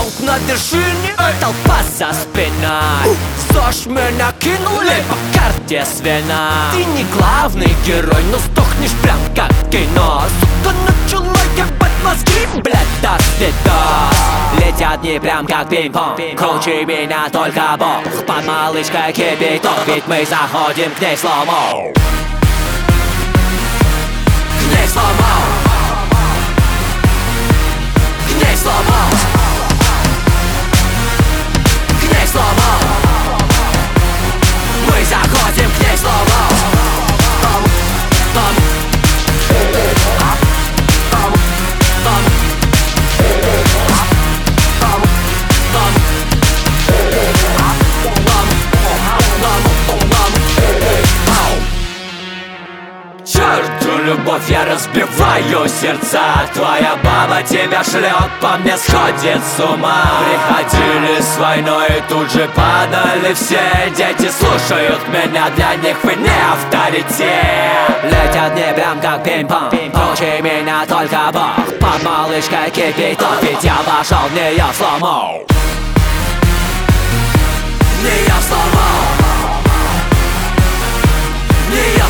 Стронг на вершине, толпа за спиной. ЗОЖ мы накинули по карте свина. Ты не главный герой, но сдохнешь прям как кино. Сука, начала ебать мозги, блядь, до свидос. Летят дни прям как пинг-понг. Круче меня только Бог. Под малышкой кипяток, ведь мы заходим к ней сломо. К ней сломо. К ней сломо. К ней сломо. Мы заходим к ней сломо. Черту любовь, я разбиваю сердца. Твоя баба тебя шлет, по мне сходит с ума. Приходили с войной и тут же падали все. Дети слушают меня, для них вы не авторитет. Летят дни прям как пинг-понг. Круче меня только Бог. Под малышкой кипяток, ведь я вошел в нее сломо. В нее сломо. В нее